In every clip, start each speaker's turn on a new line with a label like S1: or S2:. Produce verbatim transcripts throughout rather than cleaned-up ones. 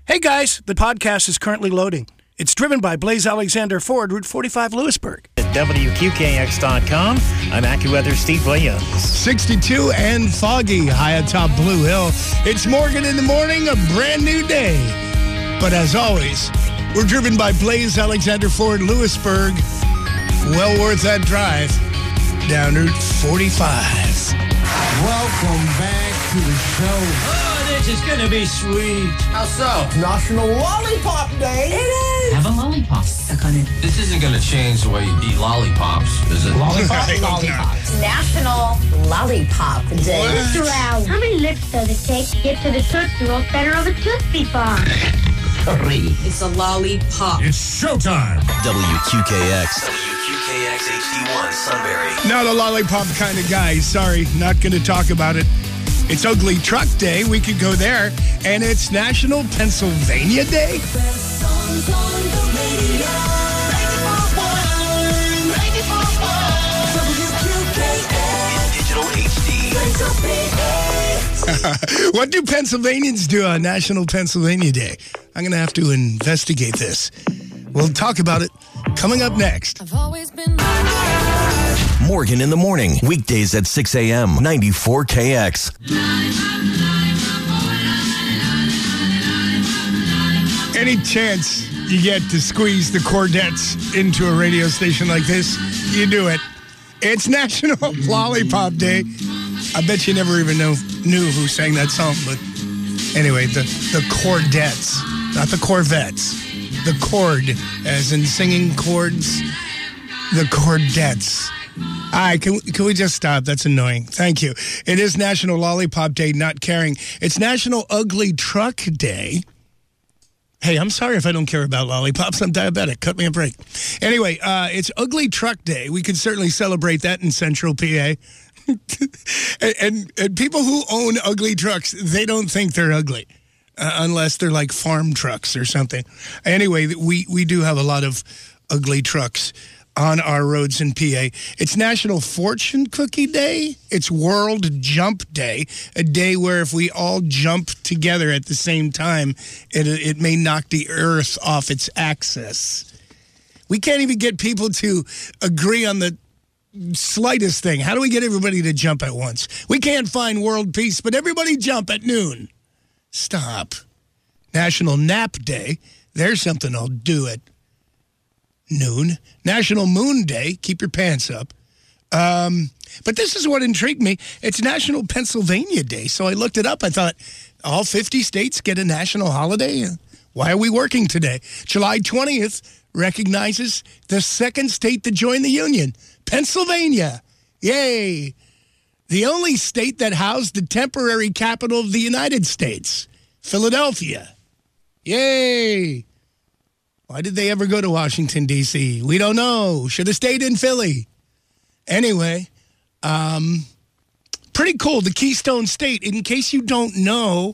S1: Hey guys, the podcast is currently loading. It's driven by Blaze Alexander Ford, Route forty-five, Lewisburg.
S2: At W Q K X dot com, I'm AccuWeather Steve Williams.
S3: sixty-two and foggy high atop Blue Hill. It's Morgan in the morning, a brand new day. But as always, we're driven by Blaze Alexander Ford, Lewisburg. Well worth that drive down Route forty-five.
S4: Welcome back to the show.
S5: Oh, this is gonna be sweet.
S4: How so?
S5: National Lollipop Day.
S6: It is.
S5: Have a lollipop stuck on it.
S4: This isn't gonna change the way you eat lollipops, is it?
S5: Lollipop, lollipops.
S6: National Lollipop Day.
S7: Mister Al, how many licks does it take to get to the Tootsie Roll center of a Tootsie Pop?
S4: Three.
S6: It's a lollipop.
S4: It's showtime.
S8: W Q K X. W Q K X H D one, Sunbury.
S3: Not a lollipop kind of guy. Sorry, not going to talk about it. It's Ugly Truck Day. We could go there. And it's National Pennsylvania Day.
S8: In digital H D.
S3: What do Pennsylvanians do on National Pennsylvania Day? I'm going to have to investigate this. We'll talk about it coming up next.
S9: I've always been
S8: Morgan in the morning, weekdays at six a.m., ninety-four K X.
S3: Any chance you get to squeeze the Chordettes into a radio station like this, you do it. It's National Lollipop Day. I bet you never even know, knew who sang that song, but anyway, the, the Chordettes, not the Corvettes. The chord, as in singing chords, the Chordettes. All right, can, can we just stop? That's annoying. Thank you. It is National Lollipop Day, not caring. It's National Ugly Truck Day. Hey, I'm sorry if I don't care about lollipops. I'm diabetic. Cut me a break. Anyway, uh, it's Ugly Truck Day. We could certainly celebrate that in Central P A. and, and, and people who own ugly trucks, they don't think they're ugly. Uh, unless they're like farm trucks or something. Anyway, we, we do have a lot of ugly trucks on our roads in P A. It's National Fortune Cookie Day. It's World Jump Day, a day where if we all jump together at the same time, it, it may knock the earth off its axis. We can't even get people to agree on the slightest thing. How do we get everybody to jump at once? We can't find world peace, but everybody jump at noon. Stop. National Nap Day. There's something I'll do at noon. National Moon Day. Keep your pants up. Um, but this is what intrigued me. It's National Pennsylvania Day. So I looked it up. I thought, all fifty states get a national holiday? Why are we working today? July twentieth recognizes the second state to join the Union, Pennsylvania. Yay. The only state that housed the temporary capital of the United States, Philadelphia. Yay! Why did they ever go to Washington, D C? We don't know. Should have stayed in Philly. Anyway, um, pretty cool. The Keystone State. In case you don't know,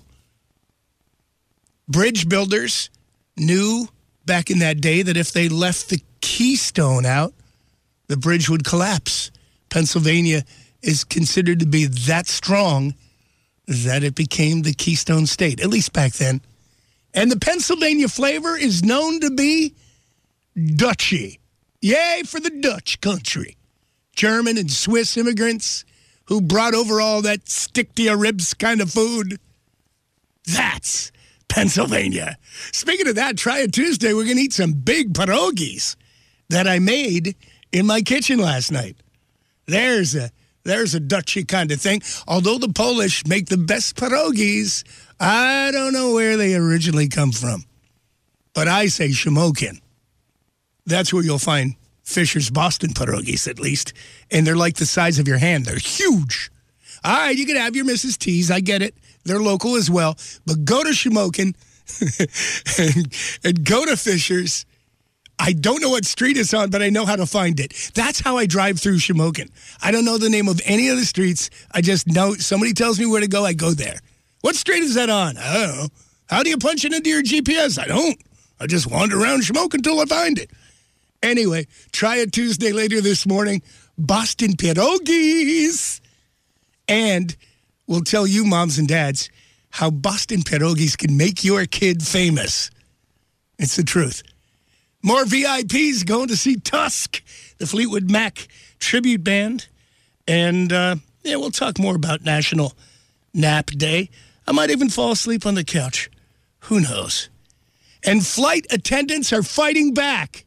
S3: bridge builders knew back in that day that if they left the keystone out, the bridge would collapse. Pennsylvania is considered to be that strong that it became the Keystone State, at least back then. And the Pennsylvania flavor is known to be Dutchy. Yay for the Dutch country. German and Swiss immigrants who brought over all that stick-to-your-ribs kind of food. That's Pennsylvania. Speaking of that, try it Tuesday. We're going to eat some big pierogies that I made in my kitchen last night. There's a There's a Dutchy kind of thing. Although the Polish make the best pierogies, I don't know where they originally come from. But I say Shamokin. That's where you'll find Fisher's Boston pierogies, at least. And they're like the size of your hand. They're huge. All right, you can have your Missus T's. I get it. They're local as well. But go to Shamokin and, and go to Fisher's. I don't know what street it's on, but I know how to find it. That's how I drive through Shamokin. I don't know the name of any of the streets. I just know somebody tells me where to go, I go there. What street is that on? I don't know. How do you punch it into your G P S? I don't. I just wander around Shamokin until I find it. Anyway, try it Tuesday later this morning. Boston pierogies. And we'll tell you, moms and dads, how Boston pierogies can make your kid famous. It's the truth. More V I Ps going to see Tusk, the Fleetwood Mac tribute band. And, uh, yeah, we'll talk more about National Nap Day. I might even fall asleep on the couch. Who knows? And flight attendants are fighting back.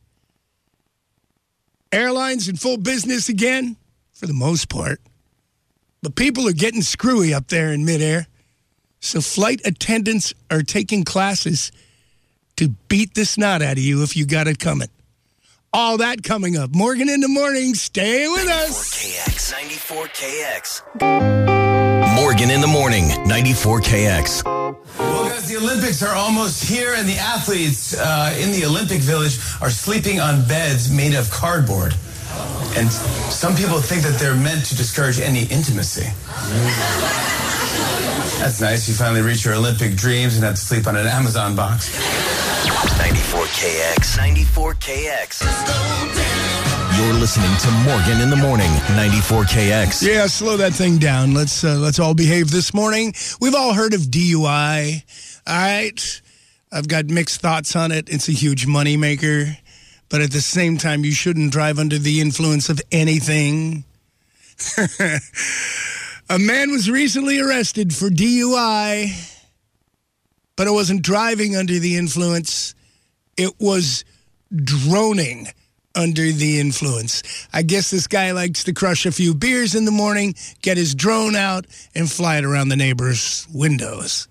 S3: Airlines in full business again, for the most part. But people are getting screwy up there in midair. So flight attendants are taking classes to beat the snot out of you if you got it coming. All that coming up. Morgan in the morning. Stay with us.
S8: ninety-four K X. Morgan in the morning. ninety-four K X.
S9: Well, guys, the Olympics are almost here, and the athletes uh, in the Olympic Village are sleeping on beds made of cardboard. And some people think that they're meant to discourage any intimacy. That's nice. You finally reach your Olympic dreams and have to sleep on an Amazon box.
S8: ninety-four K X. ninety-four K X. You're listening to Morgan in the morning. ninety-four K X.
S3: Yeah, slow that thing down. Let's uh, let's all behave this morning. We've all heard of D U I. All right. I've got mixed thoughts on it. It's a huge moneymaker. But at the same time, you shouldn't drive under the influence of anything. A man was recently arrested for D U I, but it wasn't driving under the influence. It was droning under the influence. I guess this guy likes to crush a few beers in the morning, get his drone out, and fly it around the neighbors' windows.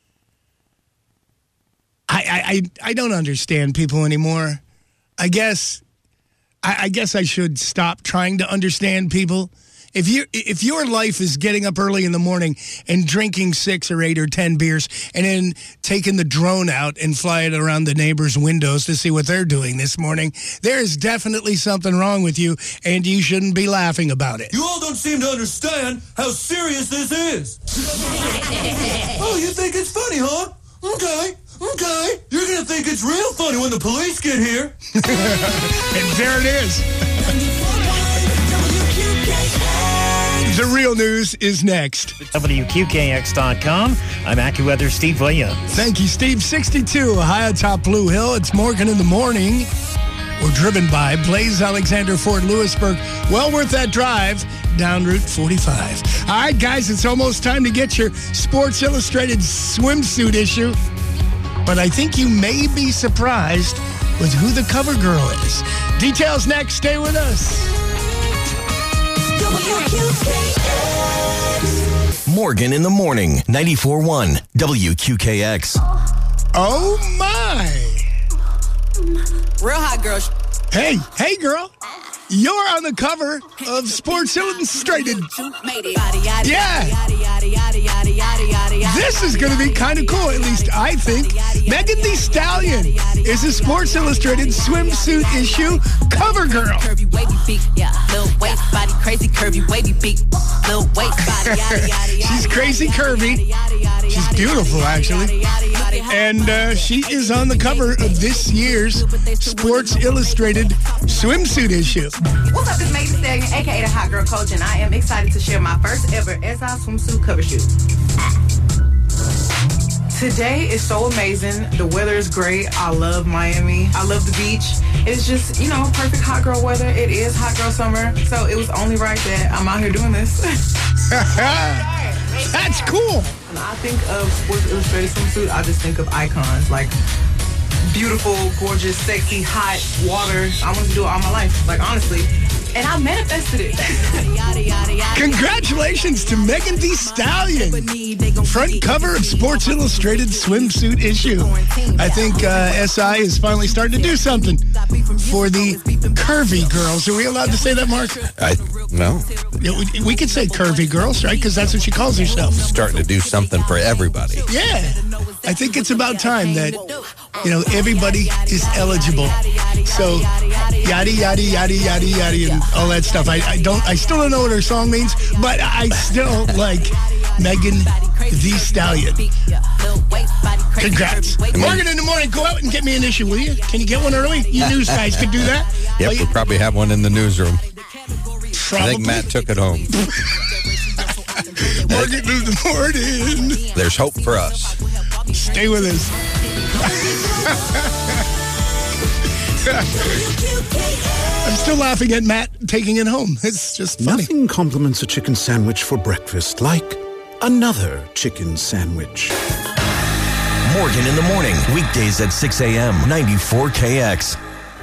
S3: I I, I, I don't understand people anymore. I guess I, I guess I should stop trying to understand people. If you if your life is getting up early in the morning and drinking six or eight or ten beers and then taking the drone out and fly it around the neighbors' windows to see what they're doing this morning, there is definitely something wrong with you, and you shouldn't be laughing about it.
S5: You all don't seem to understand how serious this is. Oh, you think it's funny, huh? Okay, okay. You're going to think it's real funny when the police get here.
S3: And there it is. The real news is next.
S2: W Q K X dot com. I'm AccuWeather Steve Williams.
S3: Thank you, Steve. sixty-two, high atop Blue Hill. It's Morgan in the morning. We're driven by Blaze Alexander Ford Lewisburg. Well worth that drive down Route forty-five. All right, guys, it's almost time to get your Sports Illustrated swimsuit issue. But I think you may be surprised with who the cover girl is. Details next. Stay with us.
S8: Morgan in the morning. ninety-four point one W Q K X.
S3: Oh, my.
S10: Real hot girl.
S3: Hey, hey, girl. You're on the cover of Sports Illustrated. Yeah. This is going to be kind of cool, at least I think. Megan Thee Stallion is a Sports Illustrated swimsuit issue cover girl. She's crazy curvy. She's beautiful, actually. And uh, she is on the cover of this year's Sports Illustrated swimsuit issue.
S11: What's up, it's Megan Thee Stallion, a k a the Hot Girl Coach, and I am excited to share my first ever S I swimsuit cover shoot. Today is so amazing. The weather is great. I love Miami. I love the beach. It's just, you know, perfect hot girl weather. It is hot girl summer, so it was only right that I'm out here doing this.
S3: That's cool.
S11: When I think of Sports Illustrated swimsuit, I just think of icons, like beautiful, gorgeous, sexy, hot water. I wanted to do it all my life, like honestly. And I manifested it.
S3: Congratulations to Megan Thee Stallion. Front cover of Sports Illustrated swimsuit issue. I think uh, S I is finally starting to do something for the curvy girls. Are we allowed to say that, Mark?
S12: I no.
S3: Yeah, we, we could say curvy girls, right? Because that's what she calls herself.
S12: Starting to do something for everybody.
S3: Yeah. I think it's about time that, you know, everybody is eligible. So, yada, yada, yada, yada, yada, and all that stuff. I, I don't, I still don't know what her song means, but I still like Megan Thee Stallion. Congrats. Morgan in the morning, go out and get me an issue, will you? Can you get one early? You news guys could do that.
S12: Yep, we probably have one in the newsroom.
S3: Probably.
S12: I think Matt took it home.
S3: Morgan in the morning.
S12: There's hope for us.
S3: Stay with us. I'm still laughing at Matt taking it home. It's just funny.
S10: Nothing compliments a chicken sandwich for breakfast like another chicken sandwich.
S8: Morgan in the morning, weekdays at six a.m., ninety-four K X.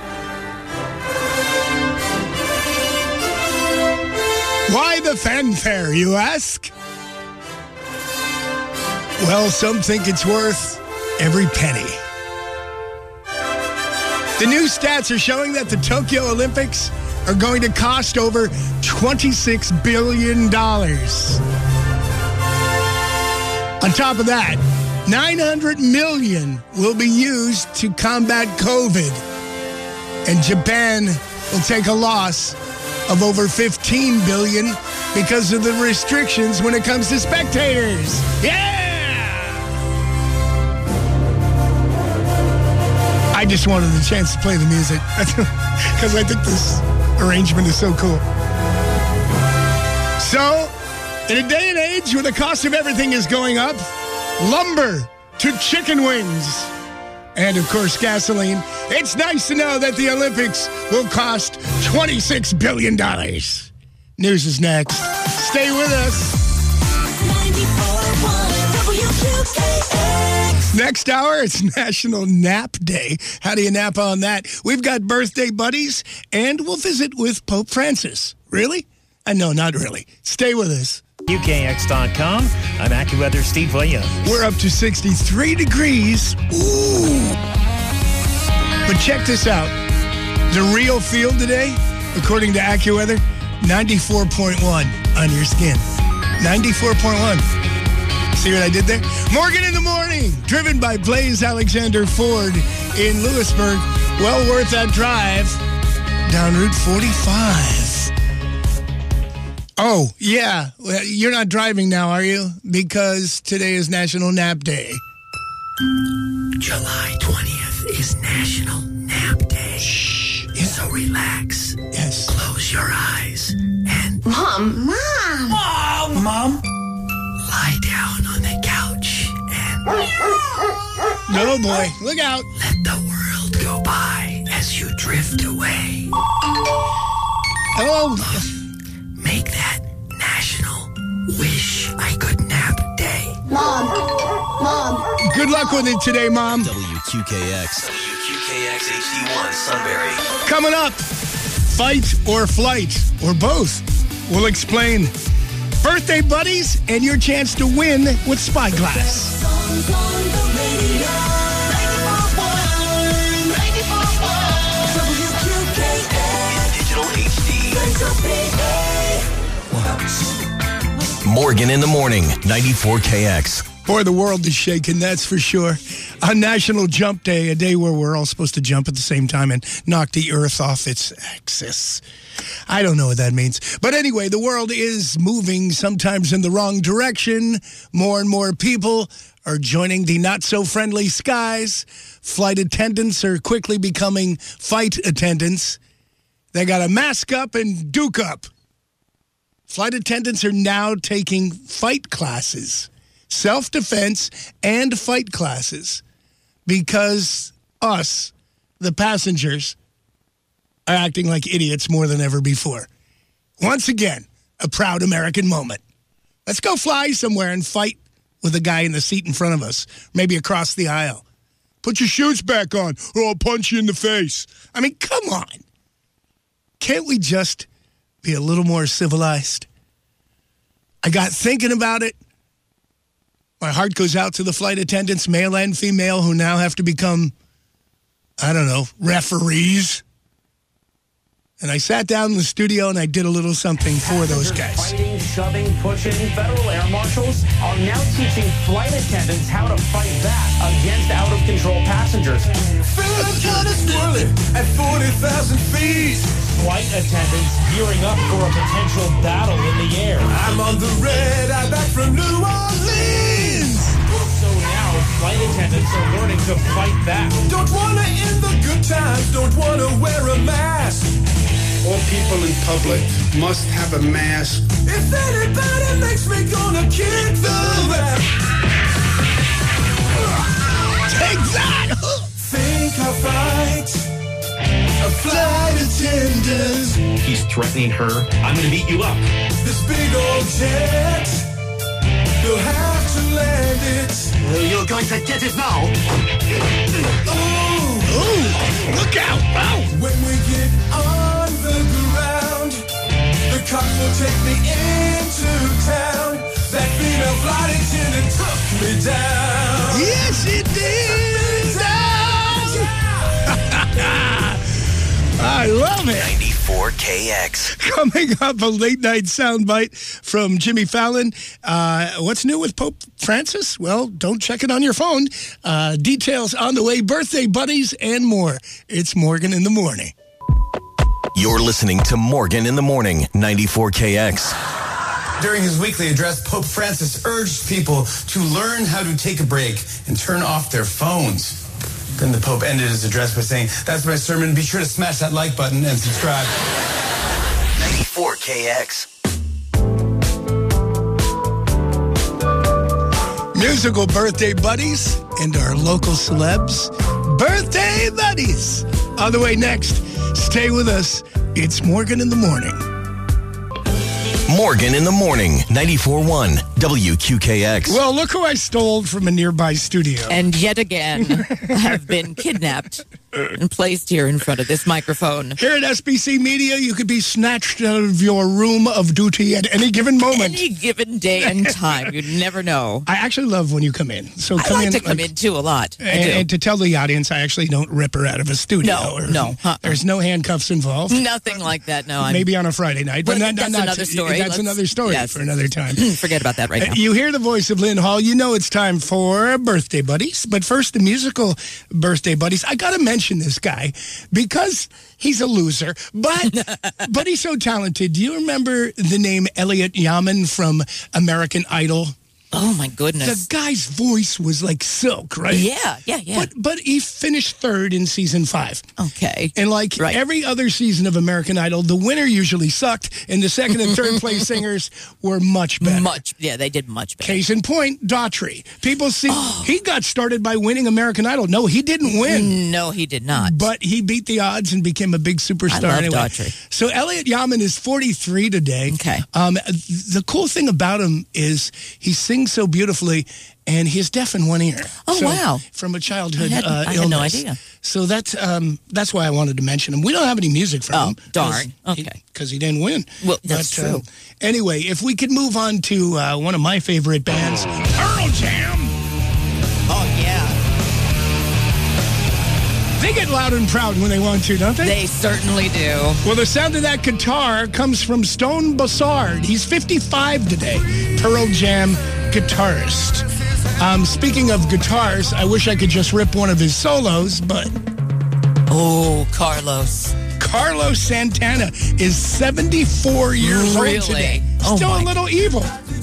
S3: Why the fanfare, you ask? Well, some think it's worth every penny. The new stats are showing that the Tokyo Olympics are going to cost over twenty-six billion dollars. On top of that, nine hundred million dollars will be used to combat COVID. And Japan will take a loss of over fifteen billion dollars because of the restrictions when it comes to spectators. Yeah! I just wanted the chance to play the music because I think this arrangement is so cool. So, in a day and age where the cost of everything is going up, lumber to chicken wings, and of course gasoline, it's nice to know that the Olympics will cost twenty-six billion dollars. News is next. Stay with us. Next hour, it's National Nap Day. How do you nap on that? We've got birthday buddies, and we'll visit with Pope Francis. Really? Uh, no, not really. Stay with us.
S2: U K X dot com. I'm AccuWeather Steve Williams.
S3: We're up to sixty-three degrees. Ooh. But check this out. The real feel today, according to AccuWeather, ninety-four point one on your skin. ninety-four point one. See what I did there? Morgan in the morning, driven by Blaze Alexander Ford in Lewisburg. Well worth that drive down Route forty-five. Oh, yeah. Well, you're not driving now, are you? Because today is National Nap Day.
S13: July twentieth is National Nap Day. Shh. Yeah. So relax.
S3: Yes.
S13: Close your eyes and...
S6: Mom. Mom.
S13: Mom. Mom. Lie down on the couch and...
S3: No, boy. Look out.
S13: Let the world go by as you drift away.
S3: Oh.
S13: Make that National Wish I Could Nap Day.
S7: Mom. Mom.
S3: Good luck with it today, Mom.
S8: W Q K X. W Q K X H D one, Sunbury.
S3: Coming up, fight or flight, or both. We'll explain. Birthday buddies and your chance to win with Spyglass.
S8: Digital H D. Morgan in the morning, ninety-four K X.
S3: Boy, the world is shaking, that's for sure. On National Jump Day, a day where we're all supposed to jump at the same time and knock the earth off its axis. I don't know what that means. But anyway, the world is moving sometimes in the wrong direction. More and more people are joining the not-so-friendly skies. Flight attendants are quickly becoming fight attendants. They got to mask up and duke up. Flight attendants are now taking fight classes, self-defense and fight classes, because us, the passengers, are acting like idiots more than ever before. Once again, a proud American moment. Let's go fly somewhere and fight with a guy in the seat in front of us, maybe across the aisle. Put your shoes back on or I'll punch you in the face. I mean, come on. Can't we just be a little more civilized? I got thinking about it. My heart goes out to the flight attendants, male and female, who now have to become, I don't know, referees. And I sat down in the studio and I did a little something for those guys.
S14: Fighting, shoving, pushing, federal air marshals are now teaching flight attendants how to fight back against out-of-control passengers.
S5: Feeling kind of swirly at forty thousand feet.
S14: Flight attendants gearing up for a potential battle in the air.
S5: I'm on the red eye back from New Orleans.
S14: So now flight attendants are learning to fight back.
S5: Don't wanna end the good times, don't wanna wear a mask.
S3: All people in public must have a mask.
S5: If anybody makes me gonna kick the rap.
S3: Take that!
S5: Think I'll fight a flight attendant.
S15: He's threatening her. I'm going to beat you up.
S5: This big old jet, you'll have to land it.
S15: Well, you're going to get it now.
S5: Ooh,
S3: Ooh, look out! Wow!
S5: when we get on the ground, the cops will take me into town. That female flight attendant took me down.
S3: Yes, it did! I love it.
S8: ninety-four K X.
S3: Coming up, a late night soundbite from Jimmy Fallon. Uh, what's new with Pope Francis? Well, don't check it on your phone. Uh, details on the way, birthday buddies, and more. It's Morgan in the Morning.
S8: You're listening to Morgan in the Morning, ninety-four K X.
S9: During his weekly address, Pope Francis urged people to learn how to take a break and turn off their phones. Then the Pope ended his address by saying, "That's my sermon. Be sure to smash that like button and subscribe."
S8: ninety-four K X.
S3: Musical birthday buddies and our local celebs. Birthday buddies. On the way next, stay with us. It's Morgan in the Morning.
S8: Morgan in the Morning, ninety-four point one W Q K X.
S3: Well, look who I stole from a nearby studio.
S16: And yet again, have been kidnapped and placed here in front of this microphone.
S3: Here at S B C Media, you could be snatched out of your room of duty at any given moment.
S16: Any given day and time. You'd never know.
S3: I actually love when you come in. So
S16: I
S3: come
S16: like
S3: in,
S16: to come
S3: like,
S16: in, too, a lot. I
S3: and,
S16: do.
S3: and to tell the audience, I actually don't rip her out of a studio.
S16: No,
S3: or,
S16: no. Uh-uh.
S3: There's no handcuffs involved.
S16: Nothing like that, no. I'm,
S3: Maybe on a Friday night. But
S16: Well,
S3: not,
S16: that's
S3: not,
S16: another story.
S3: That's
S16: Let's-
S3: another story
S16: yes.
S3: for another time.
S16: Forget about that right now.
S3: You hear the voice of Lynn Hall, you know it's time for Birthday Buddies. But first, the musical Birthday Buddies. I got to mention this guy because he's a loser, but but he's so talented. Do you remember the name Elliot Yamin from American Idol?
S16: Oh, my goodness.
S3: The guy's voice was like silk, right?
S16: Yeah, yeah, yeah.
S3: But but he finished third in season five.
S16: Okay.
S3: And like
S16: Right.
S3: every other season of American Idol, the winner usually sucked, and the second and third place singers were much better.
S16: Much, yeah, they did much better.
S3: Case in point, Daughtry. People see he got started by winning American Idol. No, he didn't win.
S16: No, he did not.
S3: But he beat the odds and became a big superstar.
S16: I love
S3: anyway.
S16: Daughtry.
S3: So Elliot Yamin is forty-three today.
S16: Okay.
S3: Um, the cool thing about him is he sings so beautifully, and he's deaf in one ear.
S16: Oh,
S3: So,
S16: wow.
S3: From a childhood
S16: I had-
S3: uh,
S16: I had
S3: illness.
S16: no idea.
S3: So that's um, that's why I wanted to mention him. We don't have any music from
S16: Oh,
S3: him.
S16: darn. Okay.
S3: Because he, he didn't win.
S16: Well, that's
S3: But, uh,
S16: true.
S3: anyway, if we could move on to uh, one of my favorite bands, Pearl Jam.
S16: Oh, yeah.
S3: They get loud and proud when they want to, don't they?
S16: They certainly do.
S3: Well, the sound of that guitar comes from Stone Bassard. He's fifty-five today, Pearl Jam guitarist. Um, speaking of guitars, I wish I could just rip one of his solos, but
S16: Oh, Carlos.
S3: Carlos Santana is seventy-four years
S16: Really?
S3: old today.
S16: Oh,
S3: Still
S16: my-
S3: a little evil.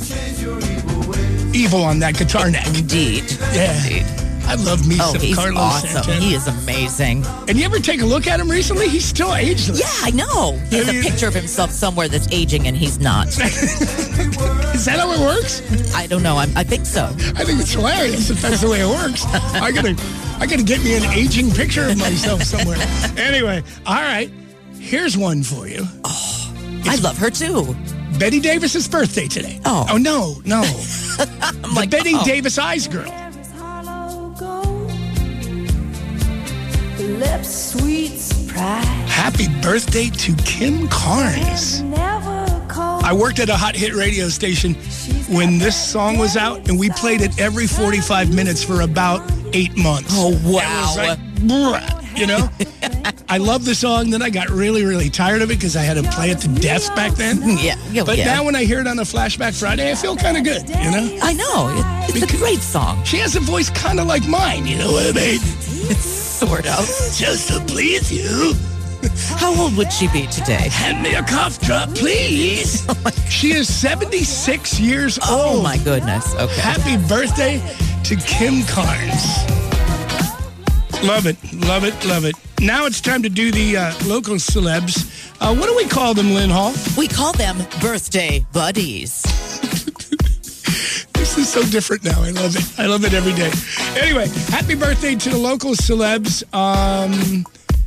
S3: Evil on that guitar neck.
S16: Indeed.
S3: Yeah.
S16: Indeed.
S3: I love me
S16: Oh,
S3: some
S16: he's
S3: Carlos
S16: awesome.
S3: Santana.
S16: He is amazing.
S3: And you ever take a look at him recently? He's still ageless.
S16: Yeah, I know. He has
S3: I
S16: a
S3: mean-
S16: picture of himself somewhere that's aging and he's not.
S3: Is that how it works?
S16: I don't know. I'm, I think so.
S3: I think it's hilarious if that's the way it works. I gotta, I gotta get me an aging picture of myself somewhere. Anyway, all right. Here's one for you.
S16: Oh, I love her too.
S3: Betty Davis's birthday today.
S16: Oh.
S3: Oh no, no.
S16: I'm
S3: the
S16: like,
S3: Betty
S16: oh.
S3: Davis Eyes girl.
S17: Lips, sweet surprise.
S3: Happy birthday to Kim Carnes. I worked at a hot hit radio station when this song was out, and we played it every forty-five minutes for about eight months.
S16: Oh, wow.
S3: It was like, bruh, you know? I love the song. Then I got really, really tired of it because I had to play it to death back then.
S16: Yeah. yeah
S3: But
S16: yeah.
S3: now when I hear it on a Flashback Friday, I feel kind of good, you know?
S16: I know. It, it's a great song.
S3: She has a voice kind of like mine, you know what I mean?
S16: Sort of.
S3: Just to please you.
S16: How old would she be today?
S3: Hand me a cough drop, please. She is seventy-six years old.
S16: Oh, my goodness. Okay.
S3: Happy birthday to Kim Carnes. Love it, love it, love it. Now it's time to do the uh, local celebs. Uh, what do we call them, Lynn Hall?
S16: We call them birthday buddies.
S3: This is so different now. I love it. I love it every day. Anyway, happy birthday to the local celebs. Um,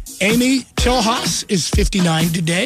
S3: Amy Tilhaus is fifty-nine today.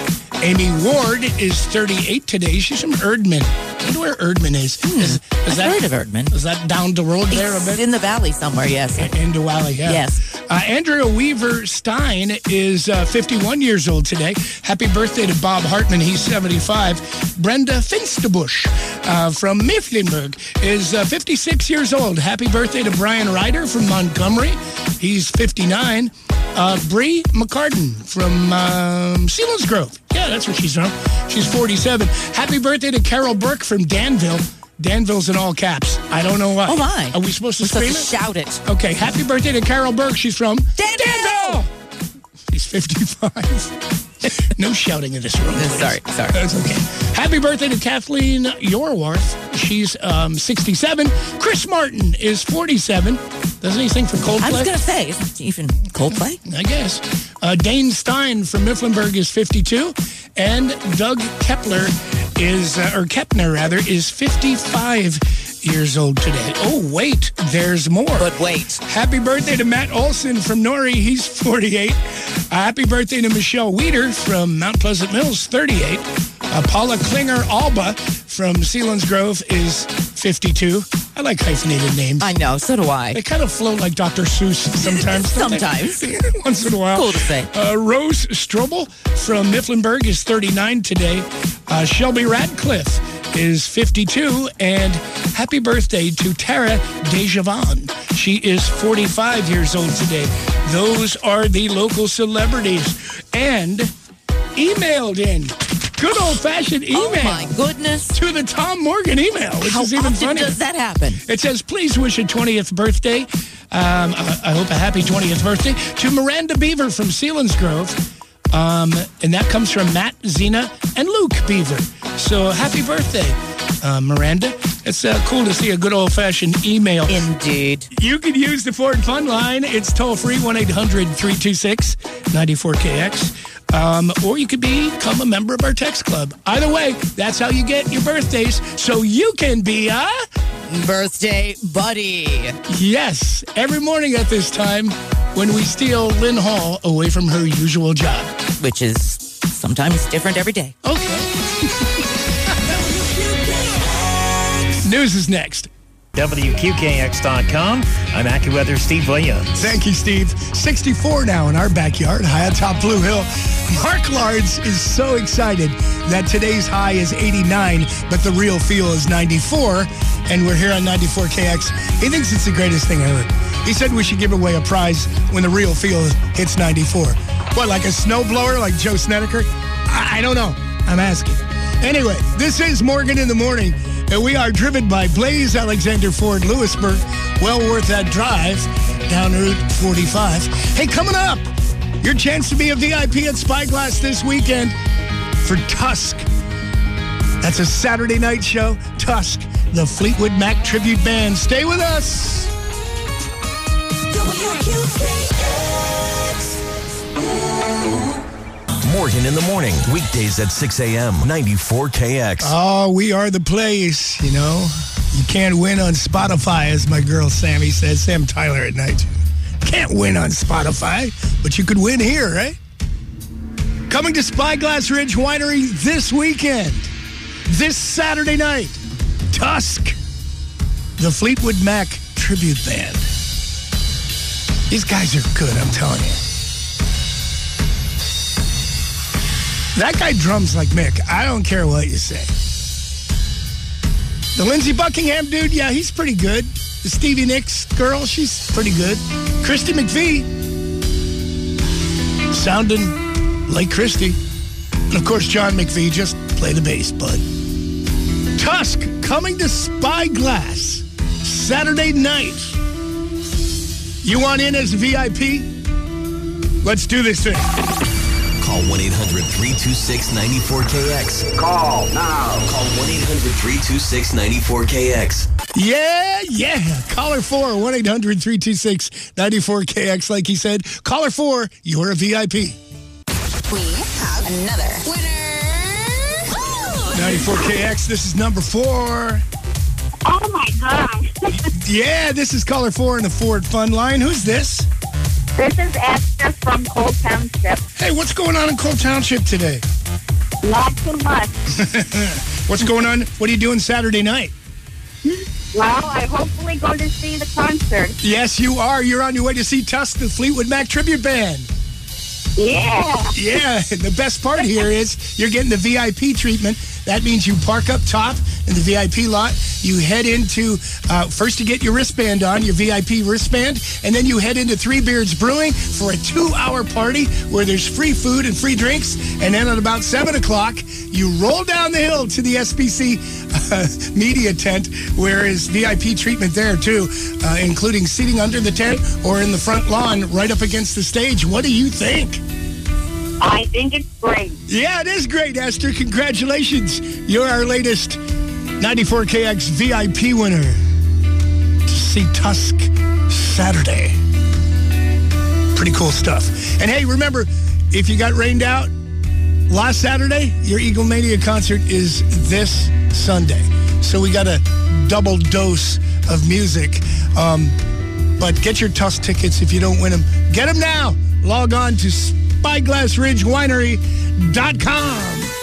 S3: Amy Ward is thirty-eight today. She's from Erdman. I wonder where Erdman is.
S16: Hmm.
S3: is, is
S16: I've
S3: that,
S16: heard of Erdman.
S3: Is that down the road there a
S16: It's
S3: bit?
S16: in the valley somewhere, yes.
S3: In the valley, yeah.
S16: Yes.
S3: Uh, Andrea Weaver Stein is uh, fifty-one years old today. Happy birthday to Bob Hartman. He's seventy-five. Brenda Finsterbush uh, from Mifflinburg is uh, fifty-six years old. Happy birthday to Brian Ryder from Montgomery. He's fifty-nine. Uh, Bree McCartan from um, Selinsgrove. Yeah, that's where she's from. She's forty-seven. Happy birthday to Carol Burke from Danville. Danville's in all caps. I don't know why.
S16: Oh, my.
S3: Are we supposed to
S16: We're
S3: scream
S16: supposed
S3: it?
S16: to shout it.
S3: Okay, happy birthday to Carol Burke. She's from
S16: Danville!
S3: Danville! She's fifty-five. No shouting in this room, please.
S16: Sorry, sorry.
S3: That's okay. Happy birthday to Kathleen Yorworth. She's um, sixty-seven. Chris Martin is forty-seven. Doesn't he sing for Coldplay?
S16: I was going to say, isn't it even Coldplay?
S3: I guess. Uh, Dane Stein from Mifflinburg is fifty-two. And Doug Kepler is, uh, or Kepner rather, is fifty-five years old today. Oh, wait, there's more.
S16: But wait.
S3: Happy birthday to Matt Olson from Norrie. He's forty-eight. Uh, happy birthday to Michelle Weeder from Mount Pleasant Mills, thirty-eight. Uh, Paula Klinger Alba from Selinsgrove is fifty-two. I like hyphenated names.
S16: I know, so do I.
S3: They kind of flow like Doctor Seuss sometimes. don't they?
S16: Sometimes.
S3: Once in a while.
S16: Cool to say.
S3: Uh, Rose Strobel from Mifflinburg is thirty-nine today. Uh, Shelby Radcliffe is fifty-two. And happy birthday to Tara Dejavon. She is forty-five years old today. Those are the local celebrities. And emailed in. Good old-fashioned email.
S16: Oh, my goodness.
S3: To the Tom Morgan email, which
S16: How
S3: is even
S16: often
S3: funnier.
S16: does that happen?
S3: It says, please wish a twentieth birthday. Um, I, I hope a happy twentieth birthday to Miranda Beaver from Selinsgrove. Um, and that comes from Matt, Zena, and Luke Beaver. So happy birthday, uh, Miranda. It's uh, cool to see a good old-fashioned email.
S16: Indeed.
S3: You can use the Ford Fun Line. It's toll-free, one eight hundred three two six nine four K X. Um, or you could become a member of our text club. Either way, that's how you get your birthdays, so you can be a
S16: birthday buddy.
S3: Yes, every morning at this time when we steal Lynn Hall away from her usual job.
S16: Which is sometimes different every day.
S3: Okay. News is next.
S2: W Q K X dot com. I'm AccuWeather Steve Williams.
S3: Thank you, Steve. sixty-four now in our backyard, high atop Blue Hill. Mark Lards is so excited that today's high is eighty-nine, but the real feel is ninety-four, and we're here on ninety-four K X. He thinks it's the greatest thing ever. He said we should give away a prize when the real feel hits ninety-four. What, like a snowblower like Joe Snedeker? I, I don't know. I'm asking. Anyway, this is Morgan in the Morning. And we are driven by Blaze Alexander Ford Lewisburg. Well worth that drive down Route forty-five. Hey, coming up, your chance to be a V I P at Spyglass this weekend for Tusk. That's a Saturday night show. Tusk, the Fleetwood Mac tribute band. Stay with us.
S8: W Q K X. Morgan in the Morning, weekdays at six a.m., ninety-four K X.
S3: Oh, we are the place, you know. You can't win on Spotify, as my girl Sammy says. Sam Tyler at night. Can't win on Spotify, but you could win here, right? Coming to Spyglass Ridge Winery this weekend. This Saturday night. Tusk, the Fleetwood Mac tribute band. These guys are good, I'm telling you. That guy drums like Mick. I don't care what you say. The Lindsey Buckingham dude, yeah, he's pretty good. The Stevie Nicks girl, she's pretty good. Christy McVie, sounding like Christy. And of course, John McVie, just play the bass, bud. Tusk, coming to Spyglass, Saturday night. You want in as a V I P? Let's do this thing.
S8: Call one eight hundred three two six nine four K X. Call now. Call one eight hundred three two six nine four K X.
S3: Yeah, yeah. Caller four, one eight hundred three two six nine four K X, like he said. Caller four, you're a V I P.
S18: We have another winner.
S3: ninety-four K X, this is number four.
S7: Oh, my gosh.
S3: Yeah, this is caller four in the Ford Fun Line. Who's this?
S7: This is Esther from Cole Township.
S3: Hey, what's going on in Cole Township today?
S7: Not too much.
S3: What's going on? What are you doing Saturday night?
S7: Well, I hopefully go to see the concert.
S3: Yes, you are. You're on your way to see Tusk, the Fleetwood Mac tribute band.
S7: Yeah.
S3: Yeah, and the best part here is you're getting the V I P treatment. That means you park up top in the V I P lot. You head into, uh, first you get your wristband on, your V I P wristband, and then you head into Three Beards Brewing for a two-hour party where there's free food and free drinks. And then at about seven o'clock, you roll down the hill to the S B C uh, media tent, where is V I P treatment there, too, uh, including seating under the tent or in the front lawn right up against the stage. What do you think?
S7: I think it's great.
S3: Yeah, it is great, Esther. Congratulations. You're our latest ninety-four K X V I P winner to see Tusk Saturday. Pretty cool stuff. And hey, remember, if you got rained out last Saturday, your Eagle Mania concert is this Sunday. So we got a double dose of music. Um, but get your Tusk tickets if you don't win them. Get them now. Log on to Spyglass Ridge Winery dot com.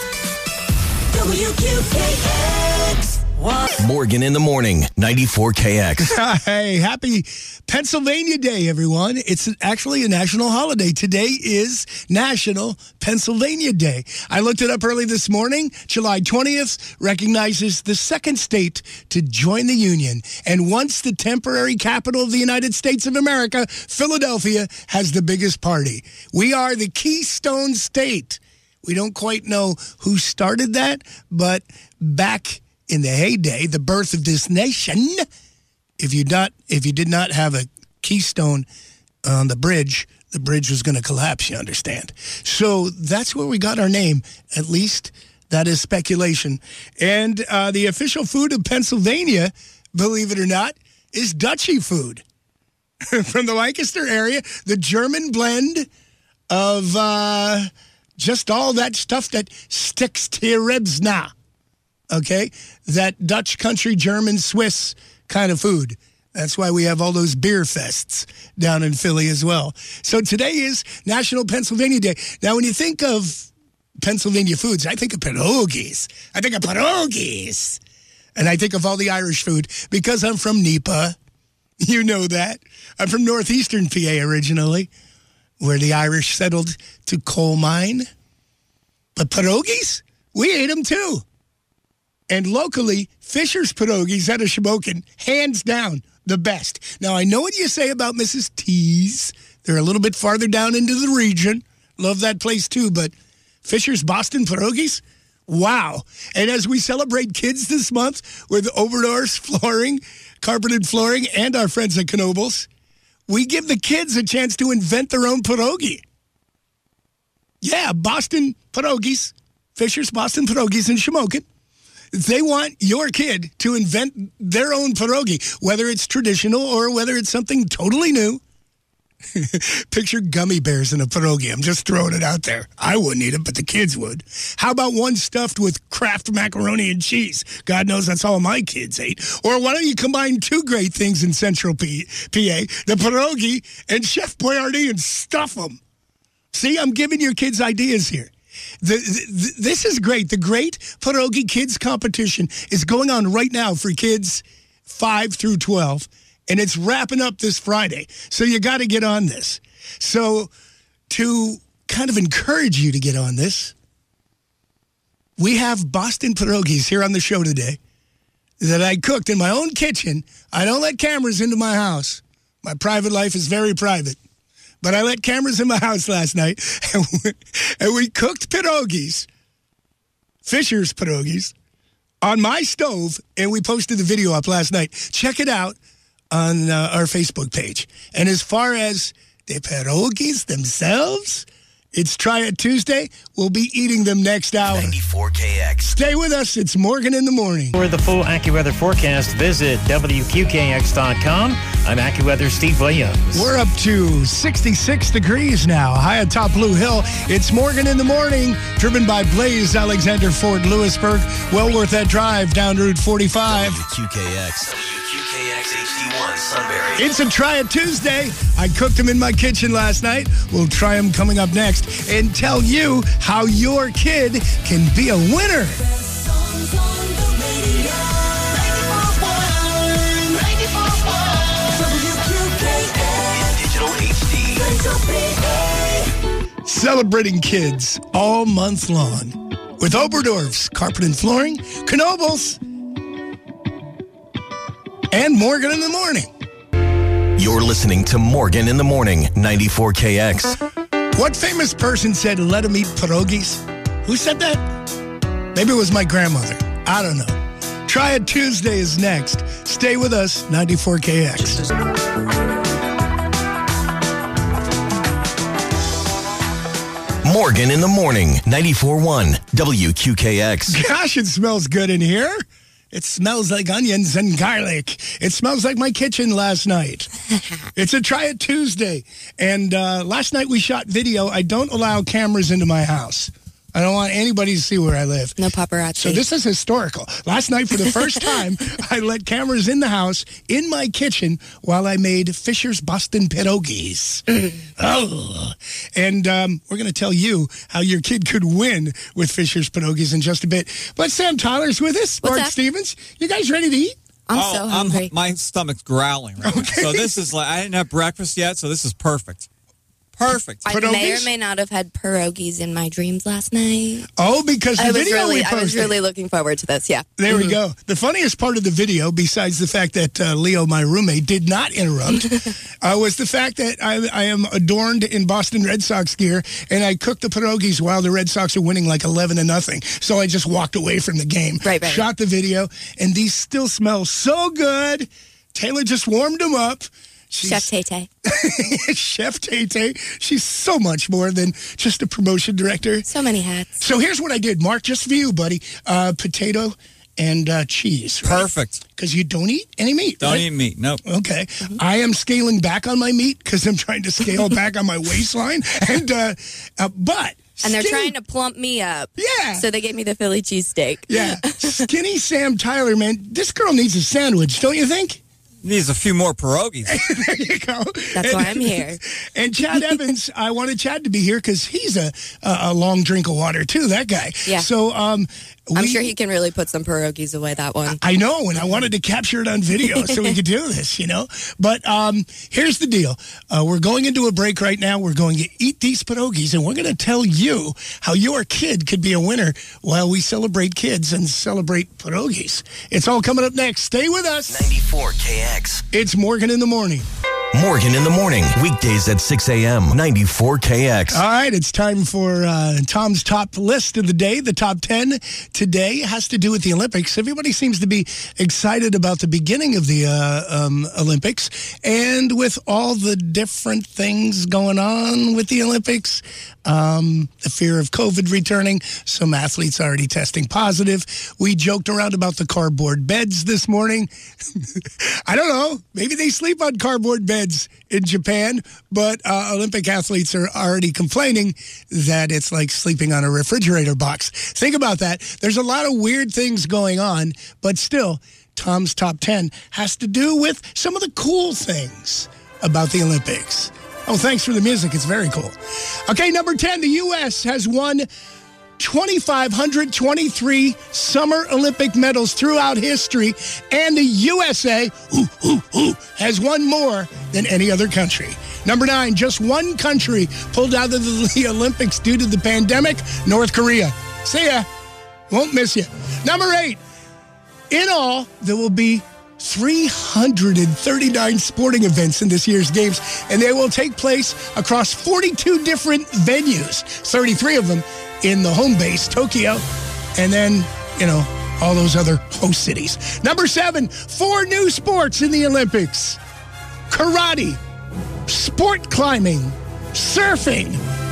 S8: W Q K X. Morgan in the morning, ninety-four K X.
S3: Hey, happy Pennsylvania Day, everyone. It's actually a national holiday. Today is National Pennsylvania Day. I looked it up early this morning. July twentieth recognizes the second state to join the Union. And once the temporary capital of the United States of America, Philadelphia, has the biggest party. We are the Keystone State. We don't quite know who started that, but back in the heyday, the birth of this nation, if you not, if you did not have a keystone on the bridge, the bridge was going to collapse, you understand. So that's where we got our name. At least that is speculation. And uh, the official food of Pennsylvania, believe it or not, is Dutchy food. From the Lancaster area, the German blend of uh, just all that stuff that sticks to your ribs now. Okay, that Dutch country, German, Swiss kind of food. That's why we have all those beer fests down in Philly as well. So today is National Pennsylvania Day. Now, when you think of Pennsylvania foods, I think of pierogies. I think of pierogies. And I think of all the Irish food because I'm from N E P A. You know that. I'm from northeastern P A originally, where the Irish settled to coal mine. But pierogies, we ate them too. And locally, Fisher's Pierogies out of Shamokin, hands down, the best. Now, I know what you say about Missus T's. They're a little bit farther down into the region. Love that place, too. But Fisher's Boston Pierogies, wow. And as we celebrate kids this month with Overdoors Flooring, Carpeted Flooring, and our friends at Knoebels, we give the kids a chance to invent their own pierogi. Yeah, Boston Pierogies, Fisher's Boston Pierogies in Shamokin. They want your kid to invent their own pierogi, whether it's traditional or whether it's something totally new. Picture gummy bears in a pierogi. I'm just throwing it out there. I wouldn't eat it, but the kids would. How about one stuffed with Kraft macaroni and cheese? God knows that's all my kids ate. Or why don't you combine two great things in Central P- PA, the pierogi and Chef Boyardee, and stuff them? See, I'm giving your kids ideas here. The, the, this is great. The Great Pierogi Kids Competition is going on right now for kids five through twelve, and it's wrapping up this Friday. So you got to get on this. So to kind of encourage you to get on this, we have Boston Pierogies here on the show today that I cooked in my own kitchen. I don't let cameras into my house. My private life is very private. But I let cameras in my house last night, and we, and we cooked pierogies, Fisher's pierogies, on my stove, and we posted the video up last night. Check it out on uh, our Facebook page. And as far as the pierogies themselves, It's Try It Tuesday. We'll be eating them next hour.
S8: ninety-four K X.
S3: Stay with us. It's Morgan in the Morning.
S2: For the full AccuWeather forecast, visit W Q K X dot com. I'm AccuWeather Steve Williams.
S3: We're up to sixty-six degrees now, high atop Blue Hill. It's Morgan in the Morning, driven by Blaze Alexander Ford Lewisburg. Well worth that drive down Route forty-five.
S8: W Q K X. W Q K X H D one Sunbury.
S3: It's a Try It Tuesday. I cooked them in my kitchen last night. We'll try them coming up next and tell you how your kid can be a winner.
S8: Digital H D.
S3: Celebrating kids all month long with Oberdorf's Carpet and Flooring, Knoebels, and Morgan in the Morning.
S8: You're listening to Morgan in the Morning, ninety-four K X.
S3: What famous person said, let him eat pierogies? Who said that? Maybe it was my grandmother. I don't know. Try It Tuesday is next. Stay with us, ninety-four K X.
S8: Morgan in the Morning, ninety-four point one W Q K X.
S3: Gosh, it smells good in here. It smells like onions and garlic. It smells like my kitchen last night. It's a Try It Tuesday. And uh, last night we shot video. I don't allow cameras into my house. I don't want anybody to see where I live.
S18: No paparazzi.
S3: So this is historical. Last night, for the first time, I let cameras in the house, in my kitchen, while I made Fisher's Boston pierogies. Oh. And um, we're going to tell you how your kid could win with Fisher's pierogies in just a bit. But Sam Tyler's with us.
S18: What's
S3: Mark
S18: that?
S3: Stevens. You guys ready to eat?
S18: I'm
S19: oh,
S18: so hungry.
S19: I'm, my stomach's growling right now.
S3: Okay.
S19: So this is like, I didn't have breakfast yet, so this is perfect. Perfect.
S18: I may or may not have had pierogies in my dreams last night.
S3: Oh, because the
S18: I was
S3: video
S18: really,
S3: we
S18: I was
S3: posted.
S18: really looking forward to this. Yeah.
S3: There
S18: Mhm.
S3: we go. The funniest part of the video, besides the fact that uh, Leo, my roommate, did not interrupt, uh, was the fact that I, I am adorned in Boston Red Sox gear, and I cooked the pierogies while the Red Sox are winning like eleven to nothing. So I just walked away from the game,
S18: Right, right.
S3: shot the video, and these still smell so good. Taylor just warmed them up. She's,
S18: Chef Tay-Tay.
S3: Chef Tay-Tay. She's so much more than just a promotion director.
S18: So many hats.
S3: So here's what I did, Mark, just for you, buddy. Uh, potato and uh, cheese. Right?
S19: Perfect.
S3: Because you don't eat any meat,
S19: Don't
S3: right?
S19: eat meat. Nope.
S3: Okay. I am scaling back on my meat because I'm trying to scale back on my waistline. And uh, uh, But...
S18: And they're
S3: skinny-
S18: trying to plump me up.
S3: Yeah.
S18: So they gave me the Philly cheesesteak.
S3: Yeah. Skinny Sam Tyler, man. This girl needs a sandwich, don't you think?
S19: Needs a few more pierogies.
S3: There you go.
S18: That's why I'm here.
S3: And Chad Evans, I wanted Chad to be here because he's a, a a long drink of water too. That guy.
S18: Yeah.
S3: So um,
S18: I'm
S3: we-
S18: sure he can really put some pierogies away, that one.
S3: I know, and I wanted to capture it on video so we could do this, you know. But um, here's the deal: uh, we're going into a break right now. We're going to eat these pierogies, and we're going to tell you how your kid could be a winner while we celebrate kids and celebrate pierogies. It's all coming up next. Stay with us.
S8: ninety-four K X.
S3: It's Morgan in the Morning.
S8: Morgan in the Morning, weekdays at six a.m., ninety-four K X.
S3: All right, it's time for uh, Tom's top list of the day. The top ten today has to do with the Olympics. Everybody seems to be excited about the beginning of the uh, um, Olympics. And with all the different things going on with the Olympics, um, the fear of COVID returning, some athletes already testing positive. We joked around about the cardboard beds this morning. I don't know. Maybe they sleep on cardboard beds in Japan, but uh, Olympic athletes are already complaining that it's like sleeping on a refrigerator box. Think about that. There's a lot of weird things going on, but still, Tom's top ten has to do with some of the cool things about the Olympics. Oh, thanks for the music. It's very cool. Okay, number ten, the U S has won two thousand five hundred twenty-three Summer Olympic medals throughout history, and the U S A ooh, ooh, ooh, has won more than any other country. Number nine, just one country pulled out of the Olympics due to the pandemic, North Korea. See ya. Won't miss you. Number eight, in all, there will be three hundred thirty-nine sporting events in this year's games, and they will take place across forty-two different venues, thirty-three of them in the home base, Tokyo, and then, you know, all those other host cities. Number seven, four new sports in the Olympics: karate, sport climbing, surfing,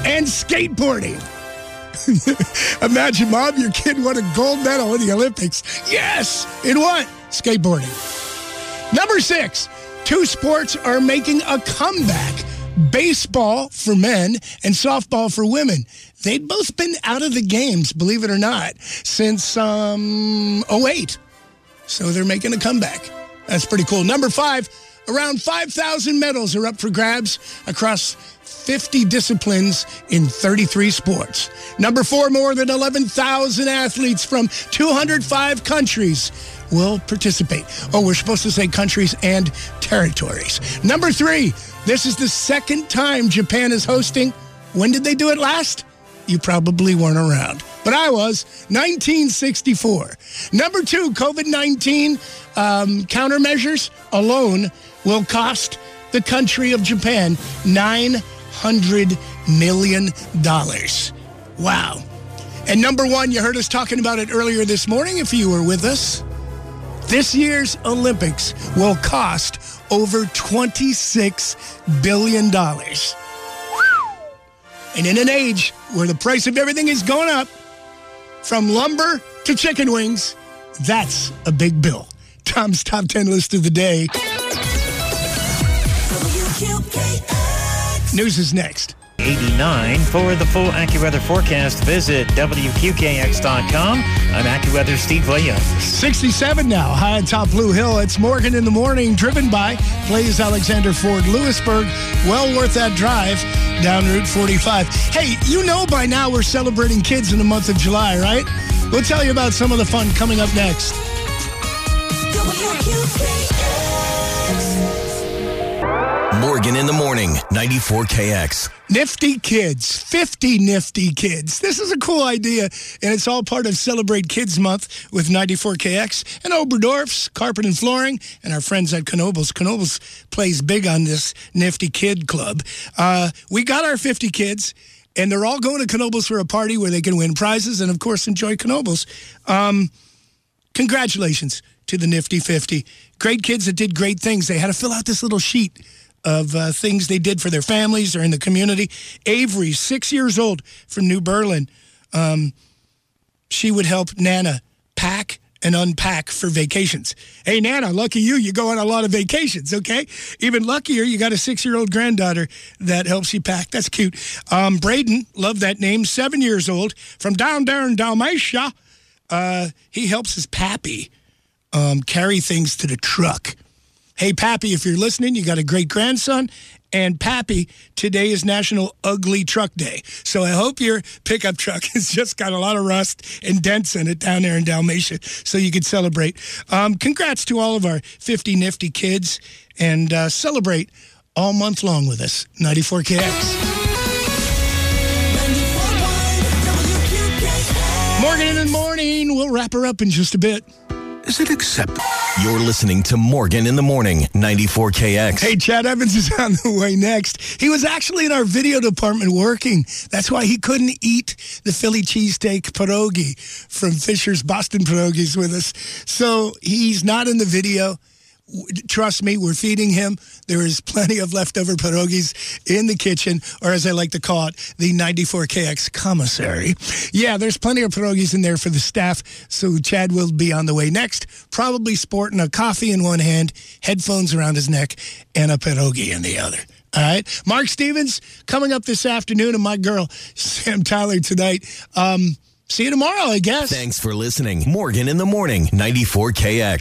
S3: and skateboarding. Imagine, Mom, your kid won a gold medal in the Olympics. Yes! In what? Skateboarding. Number six, two sports are making a comeback. Baseball for men and softball for women. They'd both been out of the games, believe it or not, since um, oh eight. So they're making a comeback. That's pretty cool. Number five, around five thousand medals are up for grabs across fifty disciplines in thirty-three sports. Number four, more than eleven thousand athletes from two hundred five countries will participate. Oh, we're supposed to say countries and territories. Number three, this is the second time Japan is hosting. When did they do it last? You probably weren't around, but I was. nineteen sixty-four. Number two, COVID nineteen um, countermeasures alone will cost the country of Japan nine hundred million dollars. Wow. And number one, you heard us talking about it earlier this morning if you were with us. This year's Olympics will cost over twenty-six billion dollars. And in an age where the price of everything is going up, from lumber to chicken wings, that's a big bill. Tom's Top ten List of the Day. News is next.
S2: eighty-nine. For the full AccuWeather forecast, visit W Q K X dot com. I'm AccuWeather Steve Vallejos.
S3: sixty-seven now, high atop Blue Hill. It's Morgan in the Morning, driven by Blaze Alexander Ford Lewisburg. Well worth that drive down Route forty-five. Hey, you know by now we're celebrating kids in the month of July, right? We'll tell you about some of the fun coming up next.
S8: W Q K X. Morgan in the Morning, ninety-four K X.
S3: Nifty Kids, fifty Nifty Kids. This is a cool idea, and it's all part of Celebrate Kids Month with ninety-four K X and Oberdorf's Carpet and Flooring and our friends at Knoebels. Knoebels plays big on this Nifty Kid Club. Uh, we got our fifty kids, and they're all going to Knoebels for a party where they can win prizes and, of course, enjoy Knoebels. Um, congratulations to the Nifty fifty. Great kids that did great things. They had to fill out this little sheet of uh, things they did for their families or in the community. Avery, six years old, from New Berlin. Um, she would help Nana pack and unpack for vacations. Hey, Nana, lucky you, you go on a lot of vacations, okay? Even luckier, you got a six-year-old granddaughter that helps you pack. That's cute. Um, Braden, love that name, seven years old, from down there in Dalmatia. Uh, he helps his pappy um, carry things to the truck. Hey, Pappy, if you're listening, you got a great grandson. And, Pappy, today is National Ugly Truck Day. So I hope your pickup truck has just got a lot of rust and dents in it down there in Dalmatia so you can celebrate. Um, congrats to all of our fifty Nifty kids. And uh, celebrate all month long with us. ninety-four K X. Morgan in the Morning. We'll wrap her up in just a bit.
S10: Is it acceptable?
S8: You're listening to Morgan in the Morning, ninety-four K X.
S3: Hey, Chad Evans is on the way next. He was actually in our video department working. That's why he couldn't eat the Philly cheesesteak pierogi from Fisher's Boston Pierogies with us. So he's not in the video. Trust me, we're feeding him. There is plenty of leftover pierogies in the kitchen, or as I like to call it, the ninety-four K X commissary. Yeah, there's plenty of pierogies in there for the staff, so Chad will be on the way next, probably sporting a coffee in one hand, headphones around his neck, and a pierogi in the other. All right? Mark Stevens coming up this afternoon, and my girl, Sam Tyler, tonight. Um, see you tomorrow, I guess.
S8: Thanks for listening. Morgan in the Morning, ninety-four K X.